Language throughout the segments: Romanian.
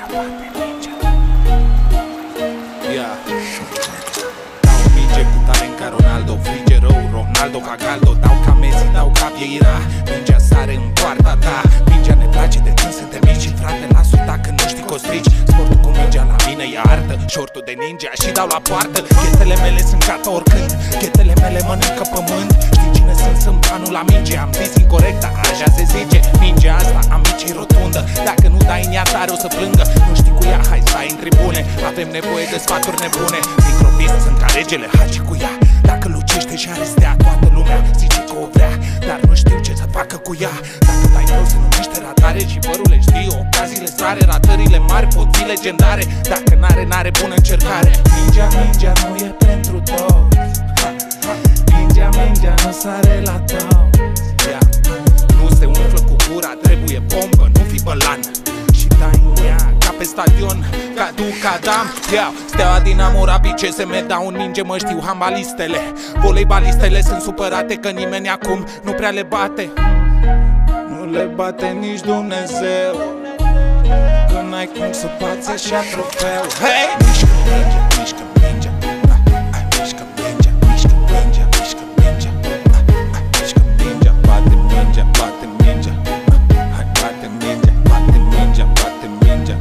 Dau minge cu talent ca Ronaldo, frige rău, Ronaldo ca Galdo. Dau ca Messi, dau ca Vieira, mingea sare în poarta ta. Mingea ne place de când suntem mici și frate, las-o dacă nu știi că o strici. Sportul cu mingea la mine e artă, șortul de ninja și dau la poartă. Chetele mele sunt gata oricând, chetele mele mănâncă pământ. Știi cine sunt banul la minge, am zis incorect, dar așa se zice. Mingea asta am e rotundă, dacă nu dai în ea tare o să plângă. Nu știi cu ea, hai stai în tribune, avem nevoie de sfaturi nebune. Microbist sunt ca regele, hagi cu ea. Dacă lucește și are stea, toată lumea zice că o vrea, dar nu știu ce să facă cu ea. Dacă dai rău se numește ratare și părule știi, ocaziile sare. Ratările mari pot fi legendare, dacă n-are bună încercare. Mingea nu e pentru toți, mingea nu sare la toți, nu se umflă cu gura, trebuie pompă, nu fi bălan. Și dai în ea ca pe stadion, ca du, ca dam. Steaua Dinamo, Rapid, CSM dau în minge, mă știu handbalistele. Voleibalistele sunt supărate că nimeni acum nu prea le bate. Nu le bate nici Dumnezeu, că n-ai cum să bați așa trofeu. Hei! Mișcă mingea, mișcă mingea, mișcă mingea, mișcă mingea, mișcă mingea, mișcă mingea, bate mingea, bate mingea. Hai, bate mingea, bate mingea, bate mingea.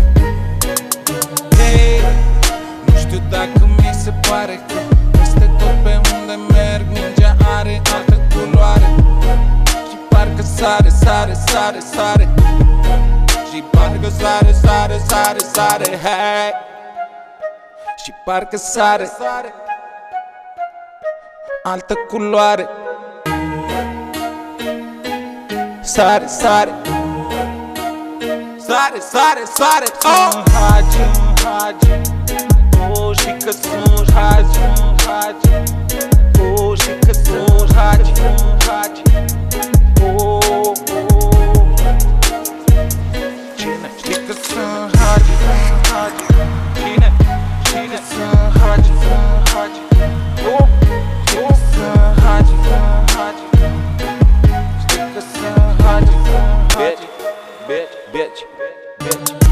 Hei! Nu știu dacă mi se pare că peste tot pe unde merg mingea are altă culoare. Și parcă sare, sare, sare, sare. Și parcă sare, sare, sare, sare, hei. Și parcă sare, altă culoare. Sare, sare, sare, sare, sare, oh! Hagi, oh, și că sunt hagi, oh, și că sunt hagi, oh, cine știi că sunt hagi, cine știi că sunt hagi, oh, știi că sunt hagi, știi că sunt hagi, bitch, bitch, bitch.